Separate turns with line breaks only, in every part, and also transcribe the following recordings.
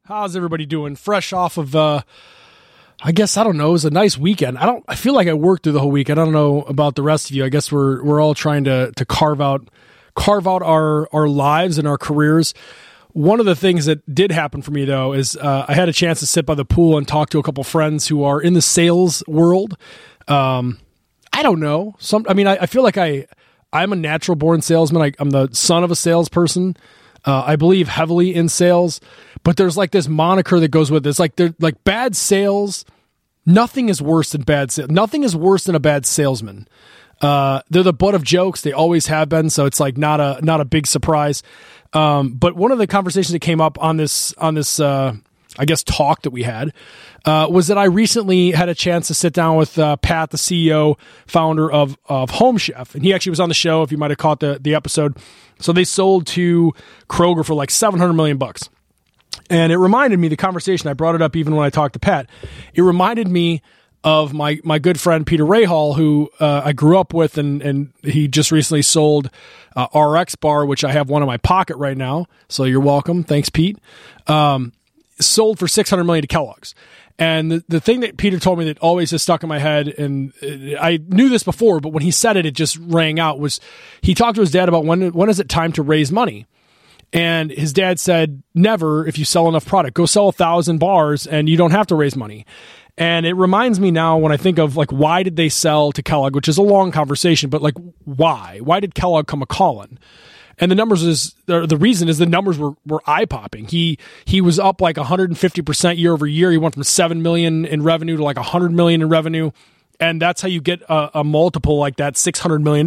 How's everybody doing? Fresh off of, I guess, I don't know, it was a nice weekend. I feel like I worked through the whole week. I don't know about the rest of you. I guess we're all trying to carve out our lives and our careers. One of the things that did happen for me, though, is I had a chance to sit by the pool and talk to a couple friends who are in the sales world. I don't know. I feel like I'm a natural born salesman. I'm the son of a salesperson. I believe heavily in sales, but there's like this moniker that goes with it. It's like they're like bad sales. Nothing is worse than bad sales. Nothing is worse than a bad salesman. They're the butt of jokes. They always have been. So it's like not a big surprise. But one of the conversations that came up on this I guess talk that we had, was that I recently had a chance to sit down with Pat, the CEO, founder of Home Chef, and he actually was on the show. If you might have caught the episode, so they sold to Kroger for like $700 million, and it reminded me the conversation. I brought it up even when I talked to Pat. It reminded me of my good friend Peter Rahal, who I grew up with, and he just recently sold RX Bar, which I have one in my pocket right now. So you're welcome. Thanks, Pete. Sold for $600 million to Kellogg's. And the thing that Peter told me that always has stuck in my head, and I knew this before, but when he said it, it just rang out, was he talked to his dad about when is it time to raise money? And his dad said, never, if you sell enough product. Go sell 1,000 bars and you don't have to raise money. And it reminds me now when I think of like, why did they sell to Kellogg, which is a long conversation, but like, why? Why did Kellogg come a-calling? And the reason is the numbers were eye-popping. He was up like 150% year over year. He went from $7 million in revenue to like $100 million in revenue. And that's how you get a multiple like that, $600 million.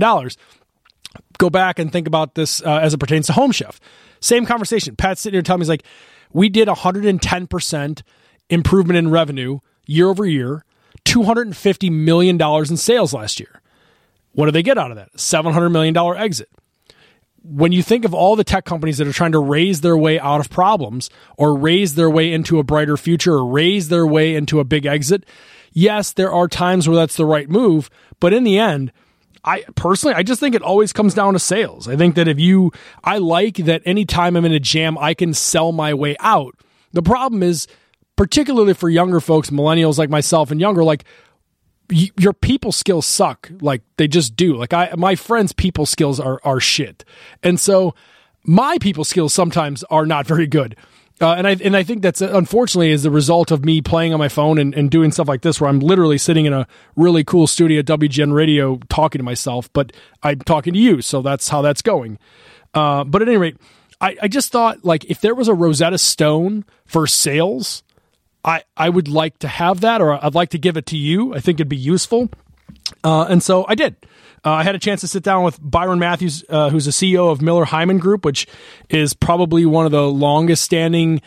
Go back and think about this as it pertains to Home Chef. Same conversation. Pat's sitting here telling me, he's like, we did 110% improvement in revenue year over year, $250 million in sales last year. What do they get out of that? $700 million exit. When you think of all the tech companies that are trying to raise their way out of problems or raise their way into a brighter future or raise their way into a big exit, yes, there are times where that's the right move. But in the end, I just think it always comes down to sales. I think that I like that anytime I'm in a jam, I can sell my way out. The problem is, particularly for younger folks, millennials like myself and younger, like, your people skills suck. Like they just do. Like my friends' people skills are shit. And so my people skills sometimes are not very good. And I think that's unfortunately is the result of me playing on my phone and doing stuff like this, where I'm literally sitting in a really cool studio at WGN Radio talking to myself, but I'm talking to you. So that's how that's going. But at any rate, I just thought, like, if there was a Rosetta Stone for sales, I would like to have that, or I'd like to give it to you. I think it'd be useful. And so I did. I had a chance to sit down with Byron Matthews, who's the CEO of Miller Heiman Group, which is probably one of the longest standing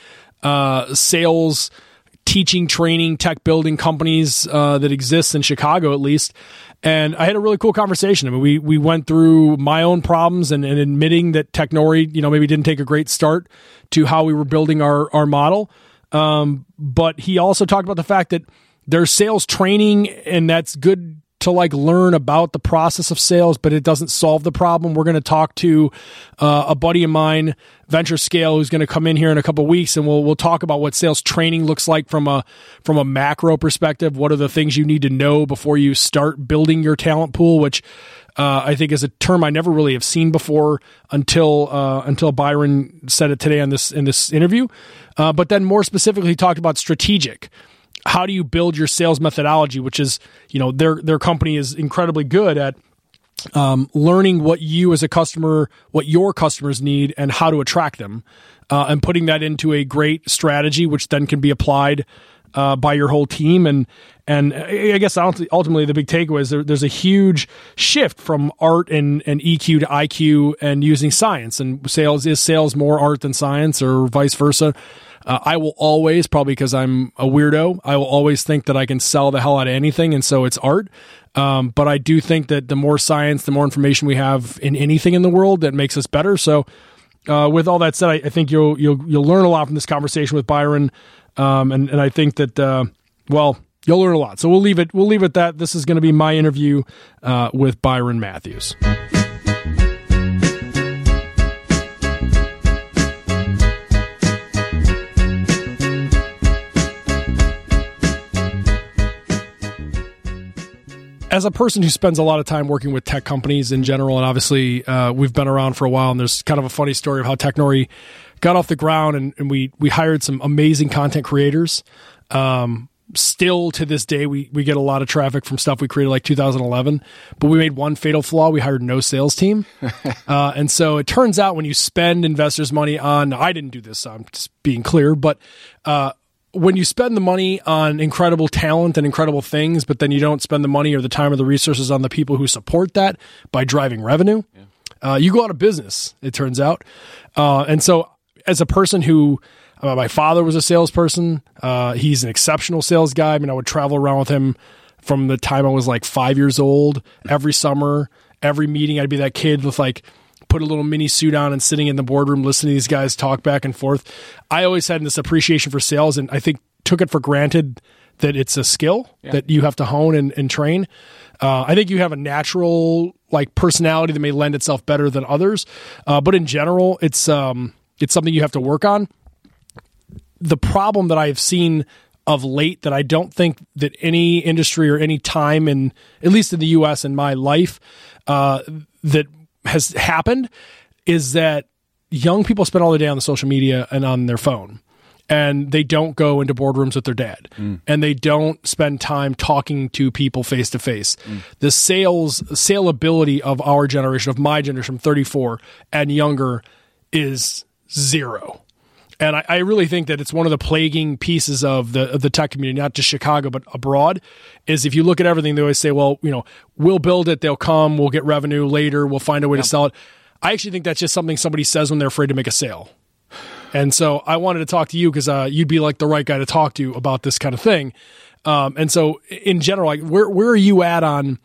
sales, teaching, training, tech building companies that exists in Chicago, at least. And I had a really cool conversation. I mean, we went through my own problems and admitting that Technori, maybe didn't take a great start to how we were building our model. But he also talked about the fact that there's sales training, and that's good to like learn about the process of sales, but it doesn't solve the problem. We're going to talk to a buddy of mine, Venture Scale, who's going to come in here in a couple of weeks, and we'll talk about what sales training looks like from a macro perspective. What are the things you need to know before you start building your talent pool, which I think is a term I never really have seen before until Byron said it today in this interview. But then more specifically, he talked about strategic. How do you build your sales methodology, which is, their company is incredibly good at learning what you as a customer, what your customers need and how to attract them, and putting that into a great strategy, which then can be applied by your whole team. And I guess ultimately the big takeaway is there's a huge shift from art and EQ to IQ and using science. And sales more art than science, or vice versa? I will always, probably because I'm a weirdo, I will always think that I can sell the hell out of anything, and so it's art. But I do think that the more science, the more information we have in anything in the world, that makes us better. So with all that said, I think you'll learn a lot from this conversation with Byron. And I think that, you'll learn a lot. So we'll leave it at that. This is going to be my interview with Byron Matthews. as a person who spends a lot of time working with tech companies in general, and obviously we've been around for a while, and there's kind of a funny story of how Technori got off the ground, and we hired some amazing content creators. Still to this day, we get a lot of traffic from stuff we created like 2011, but we made one fatal flaw. We hired no sales team. And so it turns out when you spend investors' money on, I didn't do this, so I'm just being clear, but when you spend the money on incredible talent and incredible things, but then you don't spend the money or the time or the resources on the people who support that by driving revenue, you go out of business, it turns out. And so as a person who, my father was a salesperson. He's an exceptional sales guy. I mean, I would travel around with him from the time I was like 5 years old. Every summer, every meeting, I'd be that kid with like, put a little mini suit on and sitting in the boardroom listening to these guys talk back and forth. I always had this appreciation for sales, and I think took it for granted that it's a skill that you have to hone and train. I think you have a natural like personality that may lend itself better than others. But in general, it's something you have to work on. The problem that I've seen of late that I don't think that any industry or any time in, at least in the US in my life, that has happened is that young people spend all the day on the social media and on their phone, and they don't go into boardrooms with their dad, and they don't spend time talking to people face to face. The saleability of our generation, of my generation, I'm 34 and younger, is zero. And I really think that it's one of the plaguing pieces of the tech community, not just Chicago, but abroad, is if you look at everything, they always say, well, we'll build it, they'll come, we'll get revenue later, we'll find a way to sell it. I actually think that's just something somebody says when they're afraid to make a sale. And so I wanted to talk to you because you'd be like the right guy to talk to about this kind of thing. And so in general, like where are you at on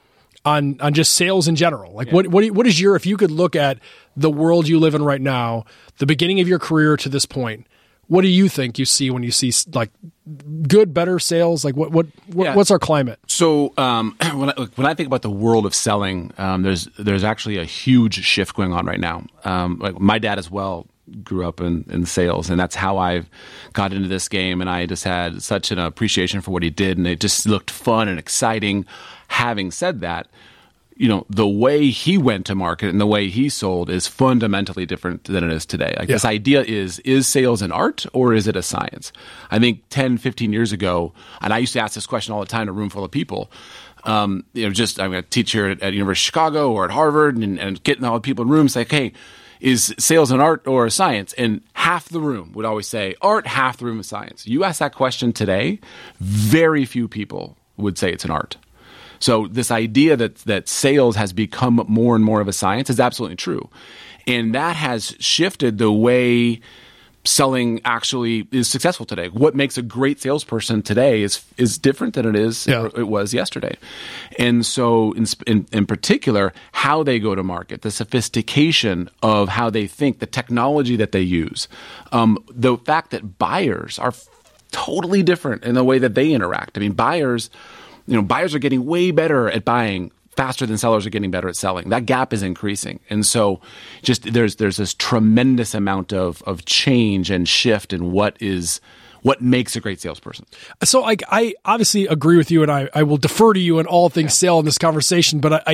just sales in general? Like what is your, if you could look at the world you live in right now, the beginning of your career to this point, what do you think you see when you see like good, better sales? Like what's our climate?
So when I think about the world of selling, there's actually a huge shift going on right now. Like my dad as well grew up in sales, and that's how I got into this game. And I just had such an appreciation for what he did, and it just looked fun and exciting. Having said that, the way he went to market and the way he sold is fundamentally different than it is today. Like this idea is sales an art or is it a science? I think 10, 15 years ago, and I used to ask this question all the time in a room full of people, I'm going to teach here at University of Chicago or at Harvard and getting all the people in rooms like, hey, is sales an art or a science? And half the room would always say art, half the room is science. You ask that question today, very few people would say it's an art. So this idea that sales has become more and more of a science is absolutely true. And that has shifted the way selling actually is successful today. What makes a great salesperson today is different than it was yesterday. And so in particular, how they go to market, the sophistication of how they think, the technology that they use, the fact that buyers are totally different in the way that they interact. I mean, buyers are getting way better at buying faster than sellers are getting better at selling. That gap is increasing. And so just there's this tremendous amount of change and shift in what makes a great salesperson. So
I obviously agree with you, and I will defer to you in all things sale in this conversation, but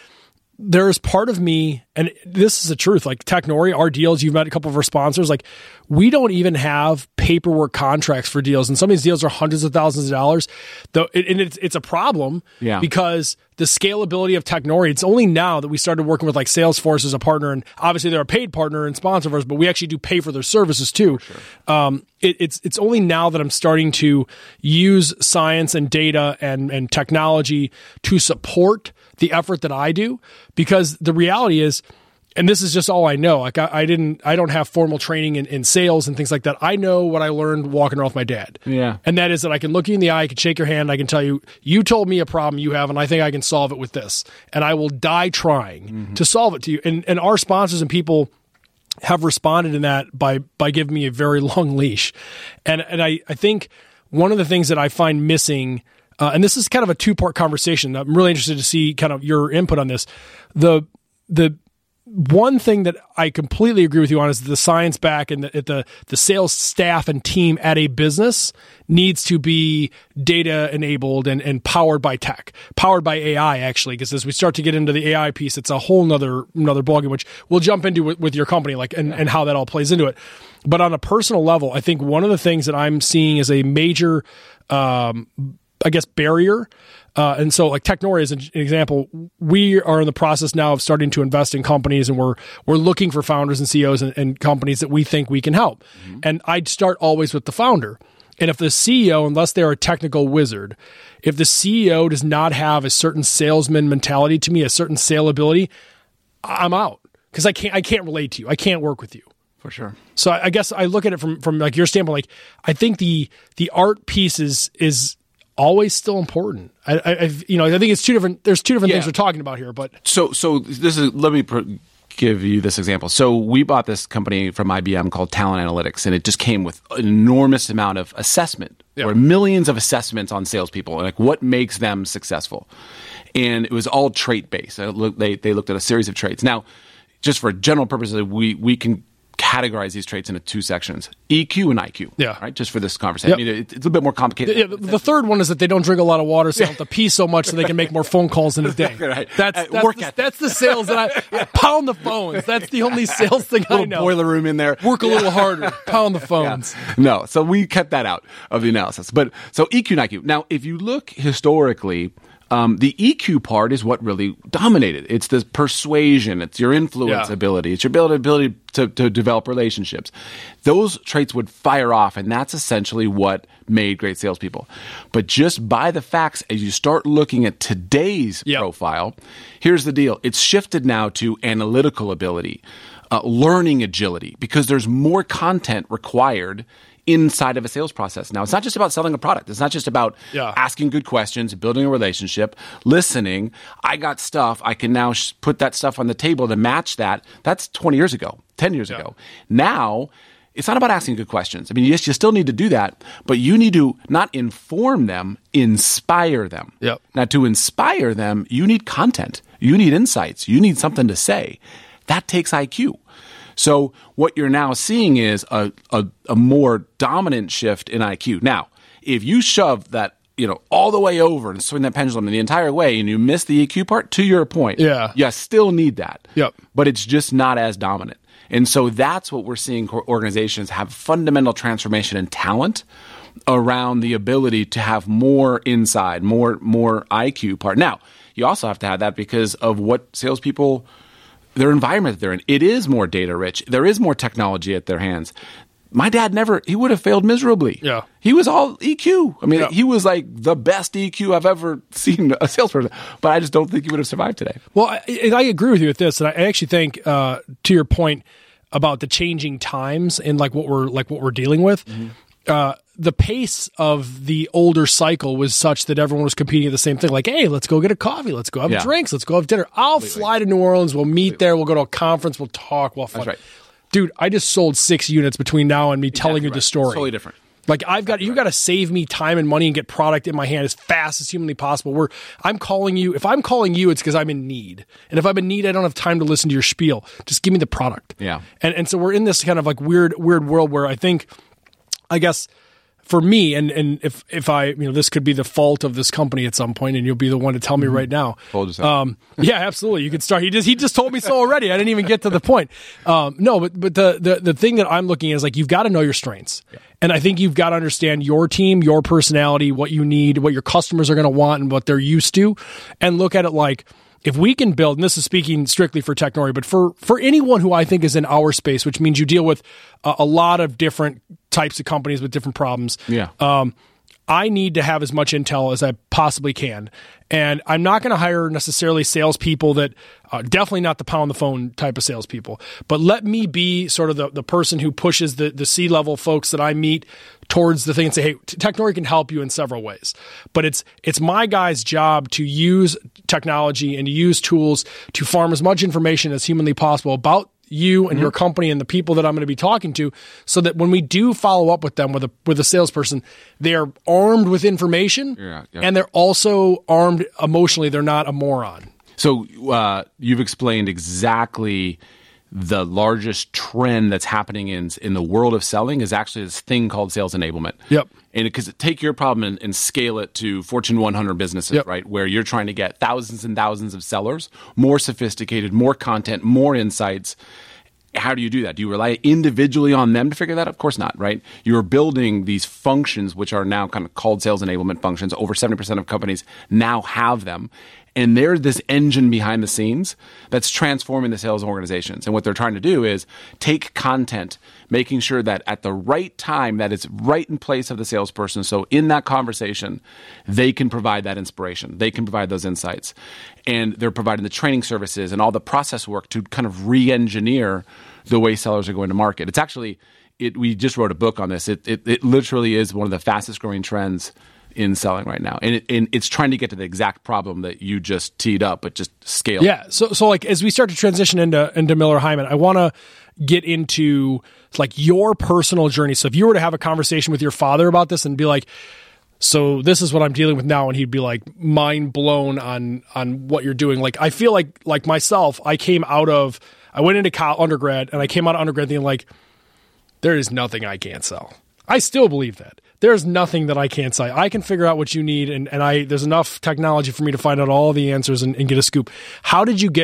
there is part of me, and this is the truth, like Technori, our deals, you've met a couple of our sponsors, like we don't even have paperwork contracts for deals. And some of these deals are hundreds of thousands of dollars. And it's a problem because the scalability of Technori, it's only now that we started working with like Salesforce as a partner. And obviously they're a paid partner and sponsor of ours, but we actually do pay for their services too. Sure. It's only now that I'm starting to use science and data and technology to support the effort that I do, because the reality is, and this is just all I know, like I don't have formal training in sales and things like that. I know what I learned walking around with my dad. Yeah. And that is that I can look you in the eye, I can shake your hand, I can tell you, you told me a problem you have, and I think I can solve it with this. And I will die trying to solve it to you. And our sponsors and people have responded in that by giving me a very long leash. And I think one of the things that I find missing, and this is kind of a two-part conversation. I'm really interested to see kind of your input on this. The one thing that I completely agree with you on is the science back and the sales staff and team at a business needs to be data enabled and powered by tech, powered by AI, actually, because as we start to get into the AI piece, it's a whole nother ballgame, which we'll jump into with your company, and how that all plays into it. But on a personal level, I think one of the things that I'm seeing as a major, barrier. And so like Technori is an example. We are in the process now of starting to invest in companies, and we're looking for founders and CEOs and companies that we think we can help. Mm-hmm. And I'd start always with the founder. And if the CEO, unless they're a technical wizard, if the CEO does not have a certain salesman mentality to me, a certain saleability, I'm out, because I can't relate to you. I can't work with you.
For sure.
So I guess I look at it from like your standpoint. Like, I think the art piece is always still important. I think it's two different. There's two different things we're talking about here. But
so this is. Let me give you this example. So we bought this company from IBM called Talent Analytics, and it just came with an enormous amount of assessment, or millions of assessments on salespeople, and like what makes them successful. And it was all trait based. They looked at a series of traits. Now, just for general purposes, we can categorize these traits into two sections: EQ and IQ.
Yeah.
Right. Just for this conversation. I mean, it's a bit more complicated.
Yeah, the third one is that they don't drink a lot of water, so they don't have to pee so much, so they can make more phone calls in a day.
Right.
That's the sales that I pound the phones. That's the only sales thing I know.
Boiler room in there.
Work a little harder. Pound the phones.
Yeah. No. So we kept that out of the analysis. But so EQ and IQ. Now, if you look historically, the EQ part is what really dominated. It's the persuasion. It's your influence ability. It's your ability to develop relationships. Those traits would fire off, and that's essentially what made great salespeople. But just by the facts, as you start looking at today's profile, here's the deal. It's shifted now to analytical ability, learning agility, because there's more content required inside of a sales process. Now, it's not just about selling a product. It's not just about asking good questions, building a relationship, listening. I got stuff. I can now put that stuff on the table to match that. That's 20 years ago, 10 years ago. Now, it's not about asking good questions. I mean, yes, you still need to do that, but you need to not inform them, inspire them.
Yep.
Now, to inspire them, you need content. You need insights. You need something to say. That takes IQ. So what you're now seeing is a more dominant shift in IQ. Now, if you shove that, all the way over and swing that pendulum the entire way, and you miss the EQ part, to your point, you still need that.
Yep.
But it's just not as dominant. And so that's what we're seeing organizations have fundamental transformation in talent around the ability to have more inside, more IQ part. Now, you also have to have that because of what salespeople, their environment that they're in. It is more data rich. There is more technology at their hands. My dad he would have failed miserably.
Yeah.
He was all EQ. I mean, he was like the best EQ I've ever seen a salesperson, but I just don't think he would have survived today.
Well, I agree with you with this. And I actually think, to your point about the changing times and what we're dealing with, the pace of the older cycle was such that everyone was competing at the same thing. Like, hey, let's go get a coffee. Let's go have drinks. Let's go have dinner. I'll fly to New Orleans. We'll meet there. We'll go to a conference. We'll talk. We'll have fun.
That's right.
Dude, I just sold 6 units between now and me telling you the story.
Totally different.
Like, you've got to save me time and money and get product in my hand as fast as humanly possible. I'm calling you. If I'm calling you, it's because I'm in need. And if I'm in need, I don't have time to listen to your spiel. Just give me the product.
Yeah.
And so we're in this kind of weird world where I guess for me, and if I, this could be the fault of this company at some point, and you'll be the one to tell me right now. Yeah, absolutely. You could start. He just told me so already. I didn't even get to the point. No, but the thing that I'm looking at is you've got to know your strengths. Yeah. And I think you've got to understand your team, your personality, what you need, what your customers are going to want, and what they're used to, and look at it if we can build, and this is speaking strictly for Technori, but for anyone who I think is in our space, which means you deal with a lot of different types of companies with different problems.
Yeah.
I need to have as much intel as I possibly can. And I'm not going to hire necessarily salespeople that definitely not the pound the phone type of salespeople, but let me be sort of the person who pushes the C-level folks that I meet towards the thing and say, hey, Technori can help you in several ways. But it's my guy's job to use technology and to use tools to farm as much information as humanly possible about you and your company and the people that I'm going to be talking to, so that when we do follow up with them with a salesperson, they are armed with information and they're also armed emotionally. They're not a moron.
So you've explained exactly the largest trend that's happening in the world of selling is actually this thing called sales enablement.
Yep.
And because take your problem and scale it to Fortune 100 businesses,
Yep.
right, where you're trying to get thousands and thousands of sellers, more sophisticated, more content, more insights. How do you do that? Do you rely individually on them to figure that out? Of course not, right? You're building these functions, which are now kind of called sales enablement functions. Over 70% of companies now have them. And they're this engine behind the scenes that's transforming the sales organizations. And what they're trying to do is take content, making sure that at the right time, that it's right in place of the salesperson. So in that conversation, they can provide that inspiration. They can provide those insights. And they're providing the training services and all the process work to kind of re-engineer the way sellers are going to market. It's actually, we just wrote a book on this. It literally is one of the fastest growing trends in selling right now. And it's trying to get to the exact problem that you just teed up, but just scale.
Yeah. So like as we start to transition into Miller Heiman, I want to get into like your personal journey. So if you were to have a conversation with your father about this and be like, so this is what I'm dealing with now, and he'd be like mind blown on what you're doing. Like I feel like myself, I went into undergrad and I came out of undergrad thinking like, there is nothing I can't sell. I still believe that. There's nothing that I can't say. I can figure out what you need, and there's enough technology for me to find out all the answers and get a scoop. How did you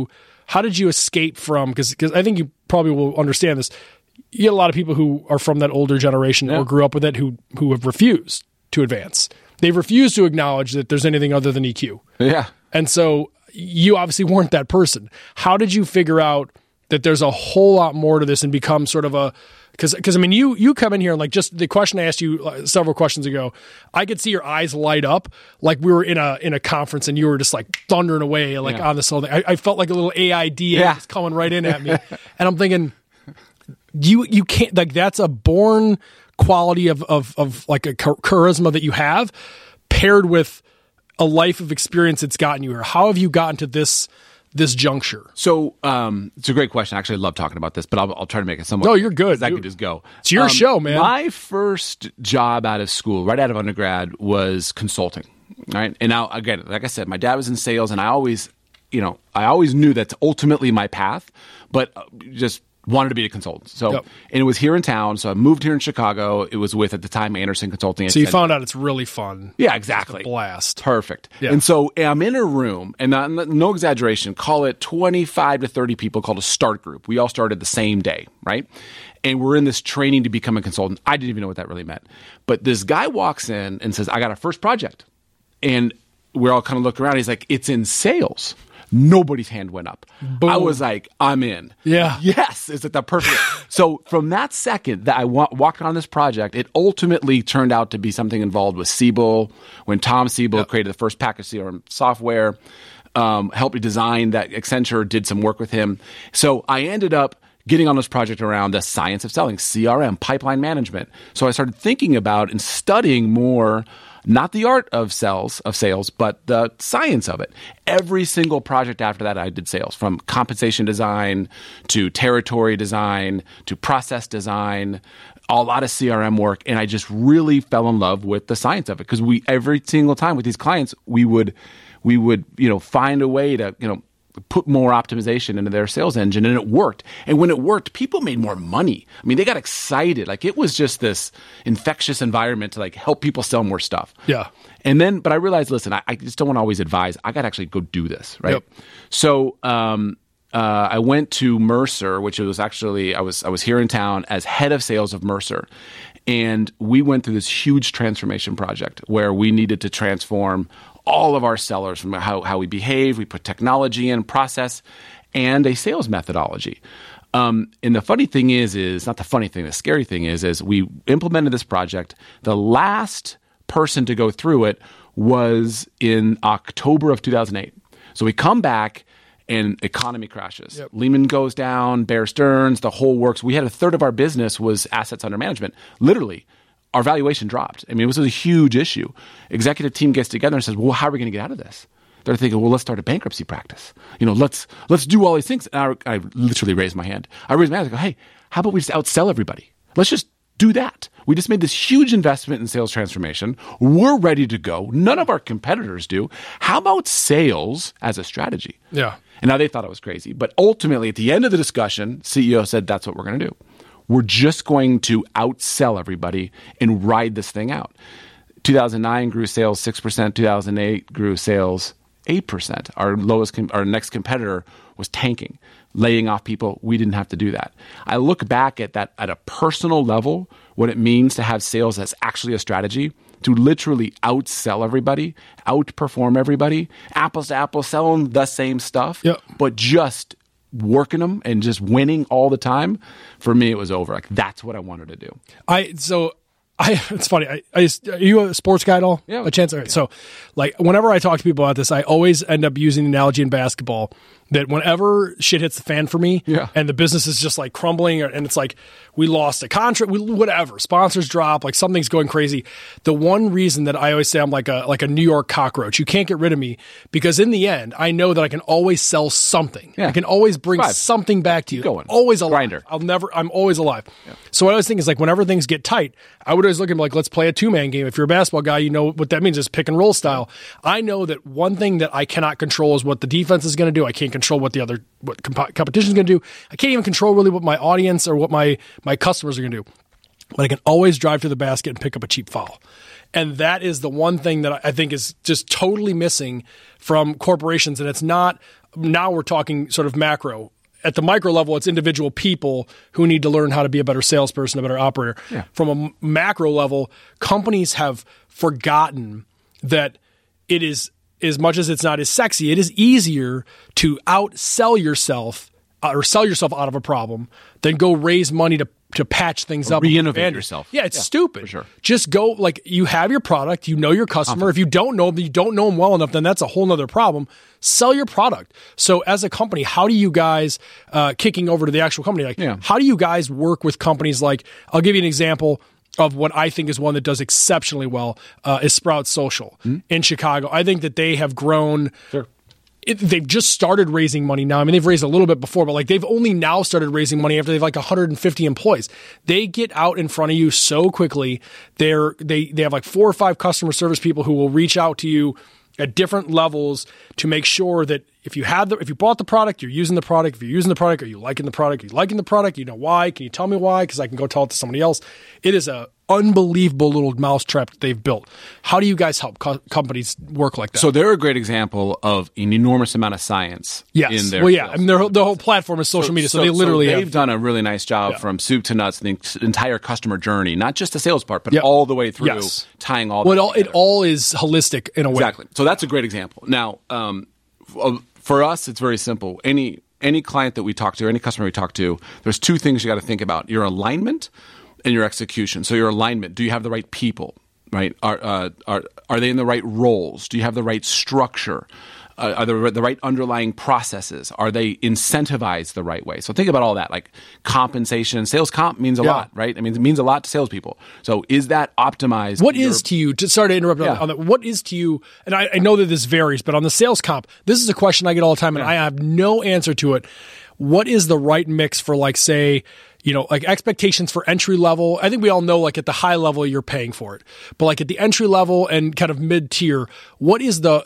escape from, because I think you probably will understand this, you get a lot of people who are from that older generation or grew up with it who have refused to advance. They've refused to acknowledge that there's anything other than EQ.
Yeah.
And so you obviously weren't that person. How did you figure out that there's a whole lot more to this and become sort of a, because I mean, you come in here and like just the question I asked you several questions ago, I could see your eyes light up like we were in a conference and you were just like thundering away on this whole thing. I felt like a little AID was coming right in at me, and I'm thinking, you can't, like, that's a born quality of like a charisma that you have paired with a life of experience that's gotten you here. How have you gotten to this juncture?
So it's a great question. Actually, I love talking about this, but I'll try to make it somewhat.
No, you're good.
I could just go.
It's your show, man.
My first job out of school, right out of undergrad, was consulting. Right, and now again, like I said, my dad was in sales, and I always knew that's ultimately my path, but just wanted to be a consultant. So, and it was here in town. So I moved here in Chicago. It was with, at the time, Anderson Consulting.
So you found out it's really fun.
Yeah, exactly.
It's a blast.
Perfect.
Yeah.
And so I'm in a room, and no exaggeration, call it 25 to 30 people called a start group. We all started the same day, right? And we're in this training to become a consultant. I didn't even know what that really meant. But this guy walks in and says, I got a first project. And we're all kind of looking around. He's like, it's in sales. Nobody's hand went up.
Boom.
I was like, I'm in.
Yeah.
Yes. Is it the perfect? So from that second that I walked on this project, it ultimately turned out to be something involved with Siebel. When Tom Siebel created the first package CRM software, helped me design that. Accenture did some work with him. So I ended up getting on this project around the science of selling, CRM, pipeline management. So I started thinking about and studying more, not the art of sales, but the science of it. Every single project after that, I did sales, from compensation design to territory design to process design, a lot of CRM work. And I just really fell in love with the science of it, because every single time with these clients, we would find a way to, put more optimization into their sales engine, and it worked. And when it worked, people made more money. I mean, they got excited. Like, it was just this infectious environment to like help people sell more stuff.
Yeah.
And then, but I realized, listen, I just don't want to always advise. I got to actually go do this, right? Yep. So I went to Mercer, which was actually, I was here in town as head of sales of Mercer. And we went through this huge transformation project where we needed to transform all of our sellers, from how we behave. We put technology in, process, and a sales methodology. And the funny thing is not the funny thing, the scary thing is we implemented this project. The last person to go through it was in October of 2008. So we come back and economy crashes. Yep. Lehman goes down, Bear Stearns, the whole works. We had a third of our business was assets under management. Literally, our valuation dropped. I mean, it was a huge issue. Executive team gets together and says, well, how are we going to get out of this? They're thinking, well, let's start a bankruptcy practice. Let's do all these things. And I literally raised my hand. I go, hey, how about we just outsell everybody? Let's just Do that. We just made this huge investment in sales transformation. We're ready to go. None of our competitors do. How about sales as a strategy?
Yeah.
And now they thought I was crazy. But ultimately, at the end of the discussion, CEO said, that's what we're going to do. We're just going to outsell everybody and ride this thing out. 2009 grew sales 6%. 2008 grew sales 8%. Our next competitor was tanking, laying off people. We didn't have to do that. I look back at that at a personal level, what it means to have sales as actually a strategy, to literally outsell everybody, outperform everybody, apples to apples, selling the same stuff, but just working them and just winning all the time. For me, it was over. Like, that's what I wanted to do.
It's funny. Are you a sports guy at all?
Yeah.
A chance? All right. So, like, whenever I talk to people about this, I always end up using the analogy in basketball that whenever shit hits the fan for me and the business is just like crumbling and it's like we lost a contract, whatever, sponsors drop, like something's going crazy. The one reason that I always say I'm like a New York cockroach, you can't get rid of me, because in the end, I know that I can always sell something. Yeah. I can always bring something back to you. Always alive.
Grinder.
I'm always alive. Yeah. So what I always think is, like, whenever things get tight, I would always look at them like, let's play a 2-man game. If you're a basketball guy, you know what that means, is pick and roll style. I know that one thing that I cannot control is what the defense is going to do. I can't control what competition is going to do. I can't even control really what my audience or what my customers are going to do. But I can always drive to the basket and pick up a cheap foul. And that is the one thing that I think is just totally missing from corporations. And it's not, now we're talking sort of macro. At the micro level, it's individual people who need to learn how to be a better salesperson, a better operator. Yeah. From a macro level, companies have forgotten that it is, as much as it's not as sexy, it is easier to outsell yourself or sell yourself out of a problem than go raise money to patch things up.
Reinnovate yourself.
Yeah, it's stupid.
For sure.
Just go, like, you have your product, you know your customer. If you don't know them well enough, then that's a whole nother problem. Sell your product. So as a company, how do you guys, kicking over to the actual company, how do you guys work with companies like, I'll give you an example of what I think is one that does exceptionally well, is Sprout Social in Chicago. I think that they have grown. Sure. They've just started raising money now. I mean, they've raised a little bit before, but like they've only now started raising money after they've like 150 employees. They get out in front of you so quickly. They have like 4 or 5 customer service people who will reach out to you at different levels to make sure that if you bought the product, you're using the product. If you're using the product, are you liking the product? Are you liking the product? You know why? Can you tell me why? Because I can go tell it to somebody else. It is a unbelievable little mousetrap that they've built. How do you guys help companies work like that?
So they're a great example of an enormous amount of science in their
I mean, their whole platform is social media, so they literally
they've done a really nice job from soup to nuts, the entire customer journey, not just the sales part, but all the way through, tying all that together.
It all is holistic in a way.
Exactly. So that's a great example. Now, for us, it's very simple. Any client that we talk to, any customer we talk to, there's 2 things you got to think about: your alignment and your execution. So your alignment, do you have the right people, right? Are they in the right roles? Do you have the right structure? Are there the right underlying processes? Are they incentivized the right way? So think about all that, like compensation. Sales comp means a lot, right? I mean, it means a lot to salespeople. So is that optimized?
What is to you, sorry to interrupt on that, what is to you, and I know that this varies, but on the sales comp, this is a question I get all the time, and I have no answer to it. What is the right mix for, like, say, like expectations for entry level? I think we all know, like, at the high level, you're paying for it. But like at the entry level and kind of mid tier, what is the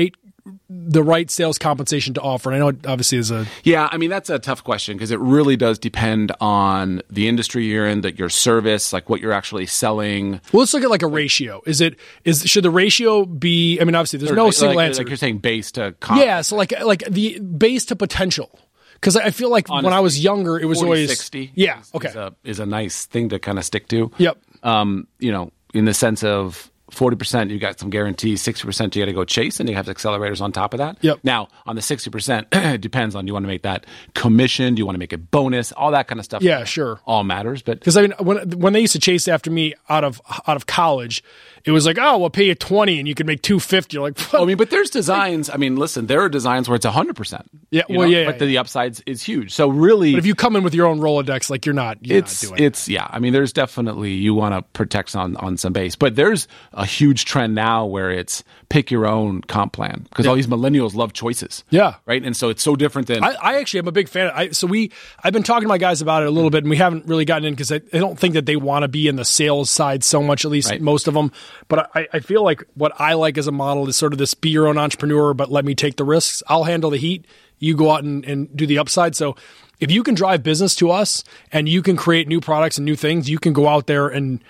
right sales compensation to offer? And I know it obviously is
I mean, that's a tough question because it really does depend on the industry you're in, your service, like what you're actually selling.
Well, let's look at like a ratio. Should the ratio be, I mean, obviously there's no single answer.
Like you're saying base to comp.
Yeah. So like the base to potential. Because I feel like honestly, when I was younger, it was
40,
always
60
is
a nice thing to kind of stick to.
Yep.
In the sense of 40%, you got some guarantees. 60%, you got to go chase, and you have accelerators on top of that.
Yep.
Now, on the 60%, it depends on, do you want to make that commission? Do you want to make it bonus? All that kind of stuff.
Yeah, sure.
All matters. But
because I mean, when they used to chase after me out of college, it was like, oh, we'll pay you 20 and you can make 250. You're like,
I mean, but there's designs. I mean, listen, there are designs where it's 100%.
Yeah,
but the upsides is huge. So really,
but if you come in with your own Rolodex, like you're not doing it.
I mean, there's definitely, you want to protect on some base, but there's a huge trend now where it's pick your own comp plan because all these millennials love choices.
Yeah.
Right. And so it's so different than.
I actually am a big fan. I've been talking to my guys about it a little bit, and we haven't really gotten in because I don't think that they want to be in the sales side so much, at least most of them. But I feel like what I like as a model is sort of this be your own entrepreneur, but let me take the risks. I'll handle the heat. You go out and do the upside. So if you can drive business to us and you can create new products and new things, you can go out there and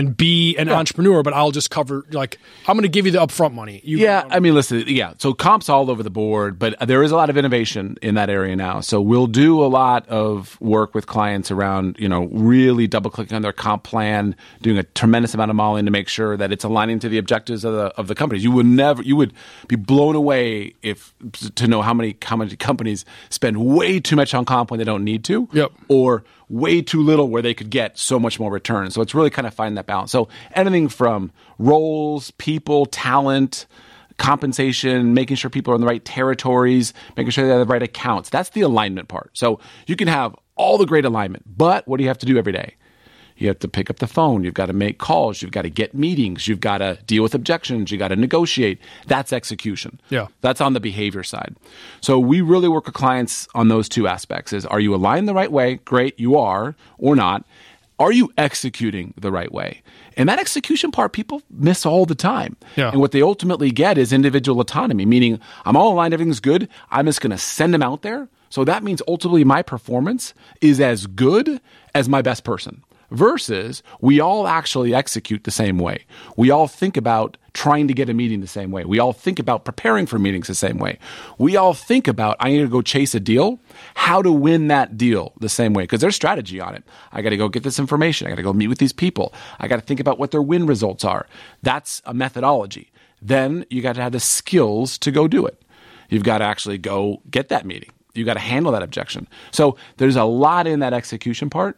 be an entrepreneur, but I'll just cover, like, I'm going to give you the upfront money.
I mean, listen, so comps all over the board, but there is a lot of innovation in that area now. So we'll do a lot of work with clients around, really double-clicking on their comp plan, doing a tremendous amount of modeling to make sure that it's aligning to the objectives of the companies. You would be blown away to know how many companies spend way too much on comp when they don't need to, or way too little where they could get so much more return. So it's really kind of finding that balance. So anything from roles, people, talent, compensation, making sure people are in the right territories, making sure they have the right accounts. That's the alignment part. So you can have all the great alignment, but what do you have to do every day? You have to pick up the phone. You've got to make calls. You've got to get meetings. You've got to deal with objections. You've got to negotiate. That's execution.
Yeah.
That's on the behavior side. So we really work with clients on those two aspects. Are you aligned the right way? Great, you are, or not. Are you executing the right way? And that execution part, people miss all the time.
Yeah.
And what they ultimately get is individual autonomy, meaning I'm all aligned, everything's good. I'm just going to send them out there. So that means ultimately my performance is as good as my best person. Versus we all actually execute the same way. We all think about trying to get a meeting the same way. We all think about preparing for meetings the same way. We all think about, I need to go chase a deal, how to win that deal the same way, because there's strategy on it. I got to go get this information. I got to go meet with these people. I got to think about what their win results are. That's a methodology. Then you got to have the skills to go do it. You've got to actually go get that meeting. You got to handle that objection. So there's a lot in that execution part.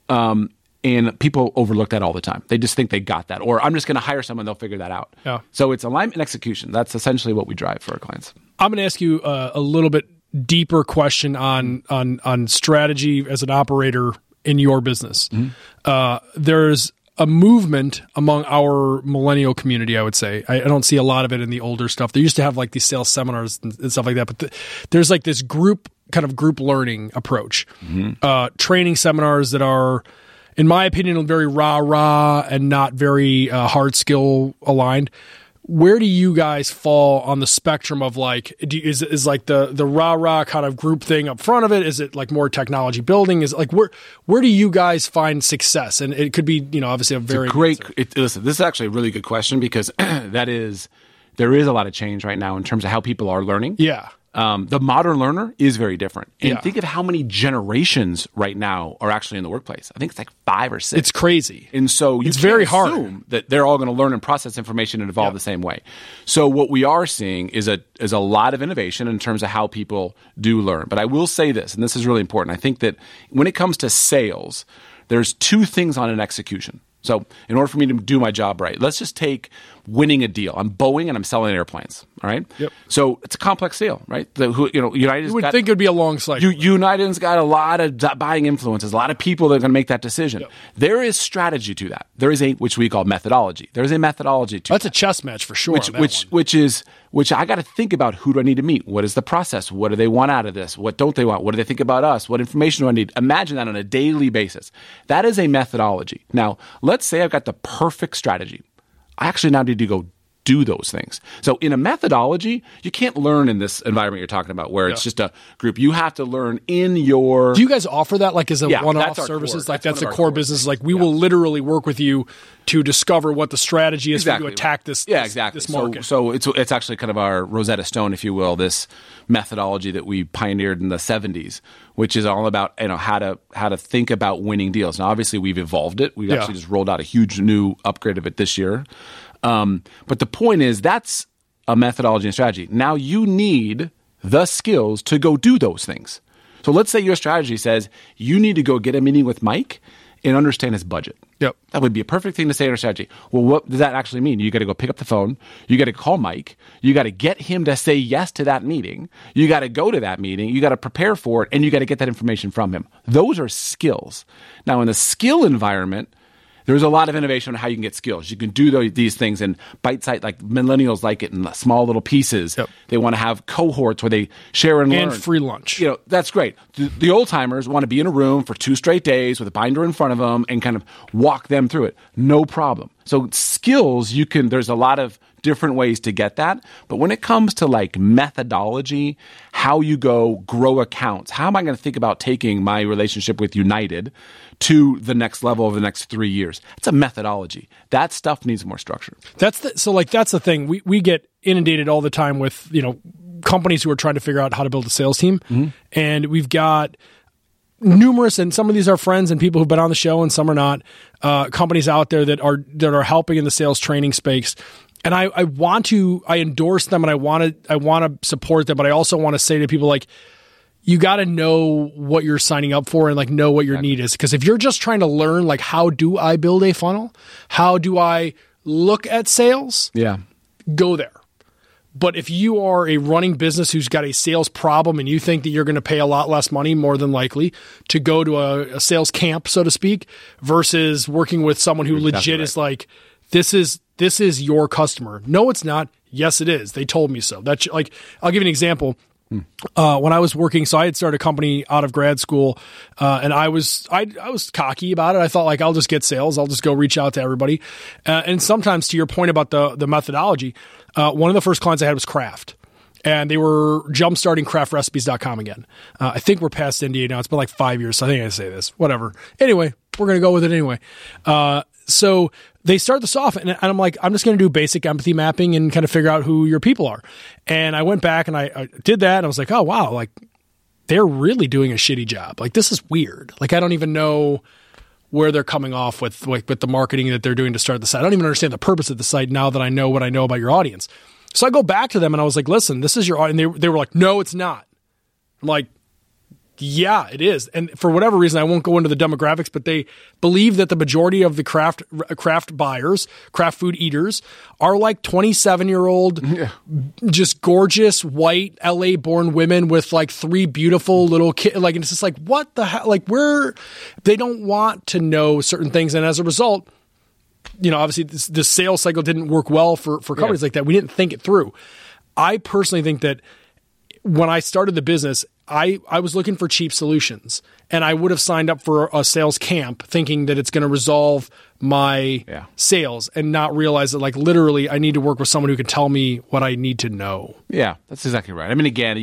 And people overlook that all the time. They just think they got that. Or I'm just going to hire someone, they'll figure that out.
Yeah.
So it's alignment and execution. That's essentially what we drive for our clients.
I'm going to ask you a little bit deeper question on strategy as an operator in your business. Mm-hmm. There's a movement among our millennial community, I would say. I don't see a lot of it in the older stuff. They used to have like these sales seminars and stuff like that. But there's like this group learning approach. Mm-hmm. Training seminars that are, in my opinion, very rah-rah and not very hard skill aligned. Where do you guys fall on the spectrum of like, is like the rah-rah kind of group thing up front of it? Is it like more technology building? Is it like, where do you guys find success? And it could be, obviously a very
listen, this is actually a really good question because there is a lot of change right now in terms of how people are learning.
Yeah.
The modern learner is very different. And think of how many generations right now are actually in the workplace. I think it's like 5 or 6.
It's crazy.
And so it's
very hard
assume that they're all going to learn and process information and evolve the same way. So what we are seeing is a lot of innovation in terms of how people do learn. But I will say this, and this is really important. I think that when it comes to sales, there's 2 things on an execution. So in order for me to do my job right, let's just take winning a deal. I'm Boeing and I'm selling airplanes. All right.
Yep.
So it's a complex deal, right? United.
You would think it would be a long cycle.
United's got a lot of buying influences, a lot of people that are going to make that decision.
Yep.
There is strategy to that. There is which we call methodology. There is a methodology to
that's a chess match for sure.
Which I got to think about. Who do I need to meet? What is the process? What do they want out of this? What don't they want? What do they think about us? What information do I need? Imagine that on a daily basis. That is a methodology. Now, let's say I've got the perfect strategy. I actually now need to go do those things. So in a methodology, you can't learn in this environment you're talking about where it's just a group. You have to learn in your...
Do you guys offer that like as a one-off services?
Core.
Like that's a core business. Like we will literally work with you to discover what the strategy is for you to attack this this market.
So it's actually kind of our Rosetta Stone, if you will, this methodology that we pioneered in the 70s, which is all about how to think about winning deals. Now, obviously, we've evolved it. We've actually just rolled out a huge new upgrade of it this year. But the point is that's a methodology and strategy. Now you need the skills to go do those things. So let's say your strategy says you need to go get a meeting with Mike and understand his budget.
Yep.
That would be a perfect thing to say in our strategy. Well, what does that actually mean? You got to go pick up the phone. You got to call Mike. You got to get him to say yes to that meeting. You got to go to that meeting. You got to prepare for it, and you got to get that information from him. Those are skills. Now, in the skill environment, There's a lot of innovation on how you can get skills. You can do these things in bite-sized, like millennials like it in small little pieces.
Yep.
They want to have cohorts where they share and learn.
And free lunch.
You know, that's great. The old-timers want to be in a room for 2 straight days with a binder in front of them and kind of walk them through it. No problem. So skills, there's a lot of different ways to get that. But when it comes to like methodology, how you go grow accounts, how am I going to think about taking my relationship with United to the next level over the next 3 years? It's a methodology. That stuff needs more structure.
That's the thing. We get inundated all the time with, companies who are trying to figure out how to build a sales team. Mm-hmm. And we've got numerous, and some of these are friends and people who've been on the show and some are not, companies out there that are helping in the sales training space. And I endorse them and I want to support them, but I also want to say to people like, you got to know what you're signing up for and like know what your need is. Because if you're just trying to learn like, how do I build a funnel? How do I look at sales?
Yeah.
Go there. But if you are a running business who's got a sales problem and you think that you're going to pay a lot less money, more than likely, to go to a sales camp, so to speak, versus working with someone who legit is like, this is your customer. No, it's not. Yes, it is. They told me so. That's like, I'll give you an example. When I was working, so I had started a company out of grad school, and I was cocky about it. I thought like, I'll just get sales. I'll just go reach out to everybody. And sometimes, to your point about the methodology, one of the first clients I had was Kraft. And they were jumpstarting craftrecipes.com again. I think we're past NDA now. It's been like 5 years, so I think I can say this. Whatever. Anyway, we're going to go with it anyway. So they start this off, and I'm like, I'm just going to do basic empathy mapping and kind of figure out who your people are. And I went back and I did that, and I was like, oh, wow, like they're really doing a shitty job. Like, this is weird. Like, I don't even know where they're coming off with the marketing that they're doing to start the site. I don't even understand the purpose of the site now that I know what I know about your audience. So I go back to them and I was like, listen, this is your audience. And they were like, no, it's not. I'm like, yeah, it is. And for whatever reason, I won't go into the demographics, but they believe that the majority of the craft buyers, craft food eaters, are like 27-year-old, just gorgeous, white, LA-born women with like 3 beautiful little kids. Like, and it's just like, what the hell? Like, they don't want to know certain things. And as a result, obviously the sales cycle didn't work well for companies like that. We didn't think it through. I personally think that when I started the business, I was looking for cheap solutions, and I would have signed up for a sales camp thinking that it's going to resolve my sales, and not realize that like literally I need to work with someone who can tell me what I need to know.
Yeah, that's exactly right. I mean, again,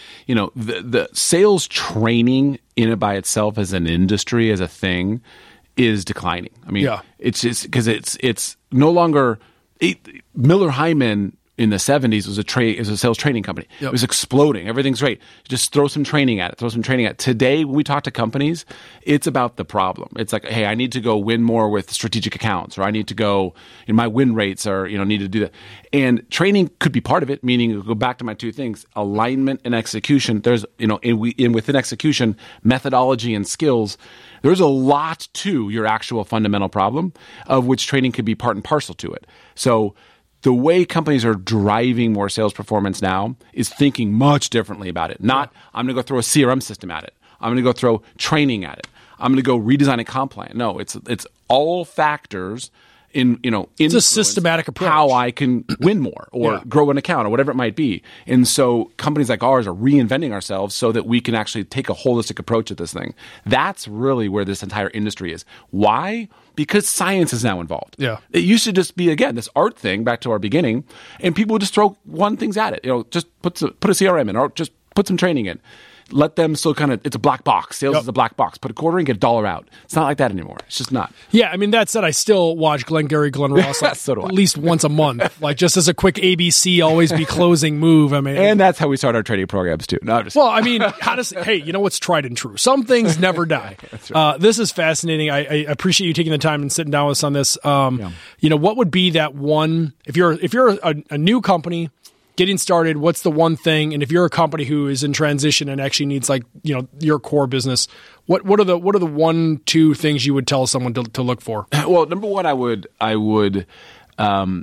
the sales training in and by itself as an industry, as a thing, is declining. I mean, it's just because it's no longer Miller Heiman in the 70s was a sales training company. Yep. It was exploding. Everything's great. Just throw some training at it. Today, when we talk to companies, it's about the problem. It's like, hey, I need to go win more with strategic accounts, or I need to go, my win rates are, need to do that. And training could be part of it, meaning go back to my 2 things, alignment and execution. There's, within execution, methodology and skills. There's a lot to your actual fundamental problem, of which training could be part and parcel to it. So the way companies are driving more sales performance now is thinking much differently about it. Not, I'm going to go throw a CRM system at it. I'm going to go throw training at it. I'm going to go redesign a comp plan. No, it's all factors it's
a systematic approach.
How I can win more or grow an account or whatever it might be. And so companies like ours are reinventing ourselves so that we can actually take a holistic approach at this thing. That's really where this entire industry is. Why? Because science is now involved.
Yeah.
It used to just be, again, this art thing back to our beginning, and people would just throw one things at it. Just put a CRM in, or just put some training in. Let them still it's a black box. Sales is a black box. Put a quarter in, get $1 out. It's not like that anymore. It's just not.
Yeah, I mean, that said, I still watch Glengarry Glen Ross
so
at least once a month. Like, just as a quick ABC, always be closing move. I mean,
and that's how we start our training programs too. No,
I mean, hey, what's tried and true? Some things never die. That's right. This is fascinating. I appreciate you taking the time and sitting down with us on this. What would be that one, if you're a new company getting started, what's the one thing? And if you're a company who is in transition and actually needs your core business, what are the 1-2 things you would tell someone to look for?
Well, number one, I would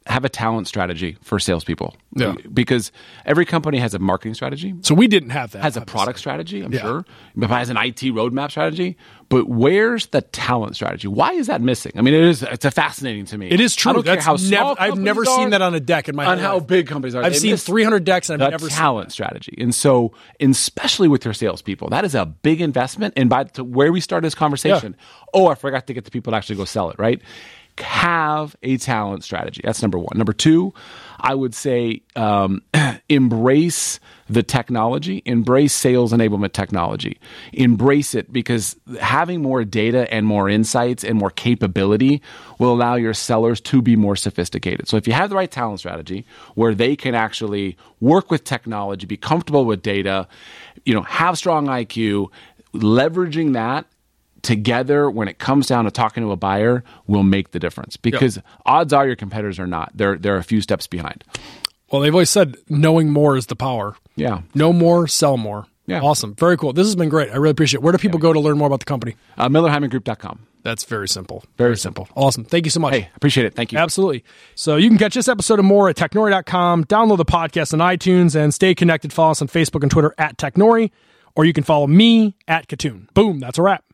have a talent strategy for salespeople.
Yeah.
Because every company has a marketing strategy.
So we didn't have that.
Has a product strategy, I'm
Yeah.
sure. It has an IT roadmap strategy. But where's the talent strategy? Why is that missing? I mean, it's fascinating to me.
It is true.
I don't care how small
I've never
companies
seen
are,
that on a deck in my
on
whole
how
life.
big companies are.
I've
They
seen
miss
300 decks and I've
the
never seen
talent strategy. And so, especially with your salespeople, that is a big investment. And to where we started this conversation, I forgot to get the people to actually go sell it, right? Have a talent strategy. That's number one. Number two, I would say embrace the technology, embrace sales enablement technology, embrace it, because having more data and more insights and more capability will allow your sellers to be more sophisticated. So if you have the right talent strategy where they can actually work with technology, be comfortable with data, have strong IQ, leveraging that together when it comes down to talking to a buyer will make the difference, because odds are your competitors are not. They're a few steps behind.
Well, they've always said knowing more is the power.
Yeah.
Know more, sell more.
Yeah.
Awesome. Very cool. This has been great. I really appreciate it. Where do people go to learn more about the company?
MillerHeimanGroup.com.
That's very simple.
Very simple.
Awesome. Thank you so much.
Hey, appreciate it. Thank you.
Absolutely. So you can catch this episode and more at Technori.com. Download the podcast on iTunes and stay connected. Follow us on Facebook and Twitter at Technori, or you can follow me at Katoon. Boom. That's a wrap.